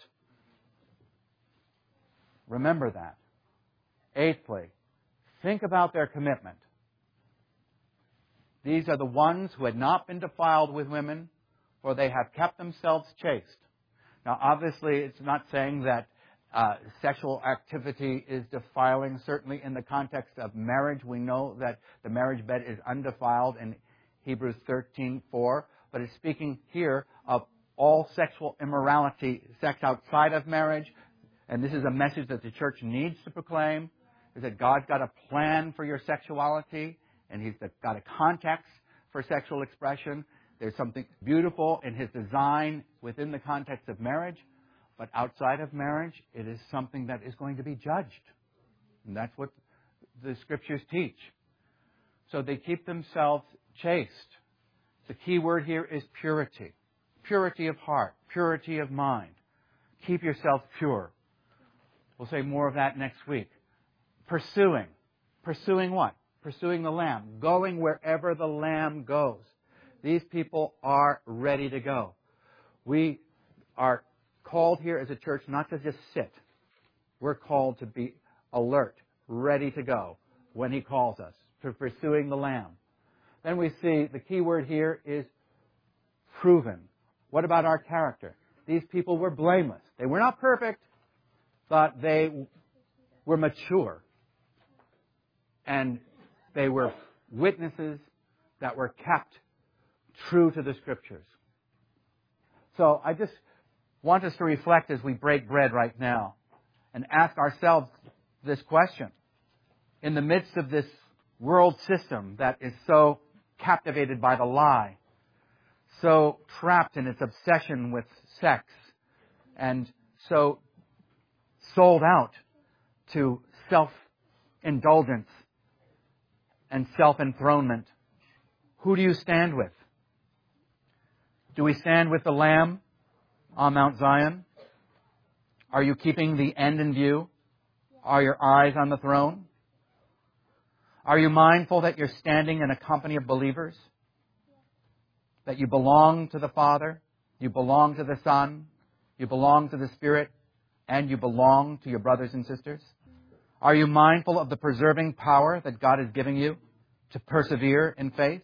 Remember that. Eighthly, think about their commitment. These are the ones who had not been defiled with women, for they have kept themselves chaste. Now, obviously, it's not saying that uh, sexual activity is defiling. Certainly, in the context of marriage, we know that the marriage bed is undefiled in Hebrews thirteen four. But it's speaking here of all sexual immorality, sex outside of marriage. And this is a message that the church needs to proclaim, is that God's got a plan for your sexuality, and He's got a context for sexual expression. There's something beautiful in His design within the context of marriage, but outside of marriage, it is something that is going to be judged. And that's what the Scriptures teach. So they keep themselves chaste. The key word here is purity. Purity of heart, purity of mind. Keep yourself pure. We'll say more of that next week. Pursuing. Pursuing what? Pursuing the Lamb. Going wherever the Lamb goes. These people are ready to go. We are called here as a church not to just sit. We're called to be alert, ready to go when He calls us, to pursuing the Lamb. Then we see the key word here is proven. What about our character? These people were blameless. They were not perfect, but they were mature. And they were witnesses that were kept true to the Scriptures. So I just want us to reflect as we break bread right now and ask ourselves this question. In the midst of this world system that is so captivated by the lie, so trapped in its obsession with sex, and so sold out to self-indulgence and self-enthronement, who do you stand with? Do we stand with the Lamb on Mount Zion? Are you keeping the end in view? Are your eyes on the throne? Are you mindful that you're standing in a company of believers? That you belong to the Father, you belong to the Son, you belong to the Spirit, and you belong to your brothers and sisters? Are you mindful of the preserving power that God is giving you to persevere in faith?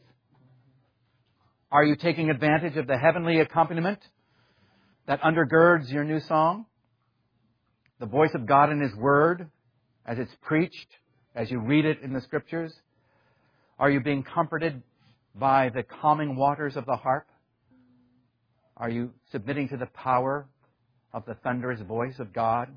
Are you taking advantage of the heavenly accompaniment that undergirds your new song? The voice of God in His Word as it's preached, as you read it in the Scriptures? Are you being comforted by the calming waters of the harp? Are you submitting to the power of the thunderous voice of God?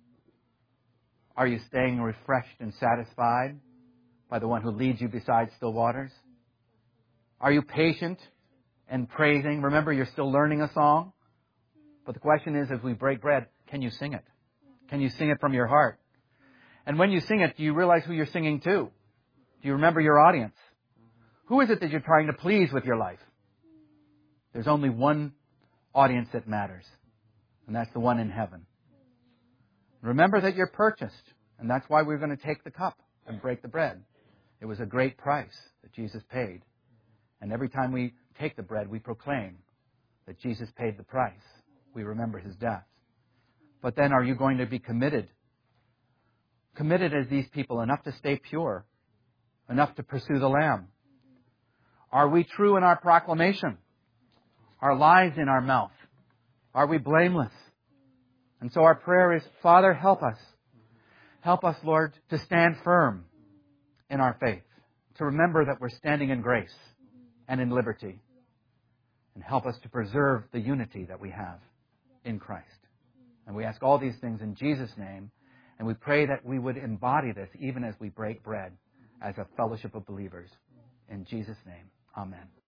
Are you staying refreshed and satisfied by the one who leads you beside still waters? Are you patient and praising? Remember, you're still learning a song. But the question is, as we break bread, can you sing it? Can you sing it from your heart? And when you sing it, do you realize who you're singing to? Do you remember your audience? Who is it that you're trying to please with your life? There's only one audience that matters, and that's the one in heaven. Remember that you're purchased, and that's why we're going to take the cup and break the bread. It was a great price that Jesus paid. And every time we take the bread, we proclaim that Jesus paid the price. We remember His death. But then are you going to be committed? Committed as these people, enough to stay pure, enough to pursue the Lamb? Are we true in our proclamation? Are lies in our mouth? Are we blameless? And so our prayer is, Father, help us. Help us, Lord, to stand firm in our faith, to remember that we're standing in grace and in liberty, and help us to preserve the unity that we have in Christ. And we ask all these things in Jesus' name, and we pray that we would embody this even as we break bread as a fellowship of believers. In Jesus' name, amen.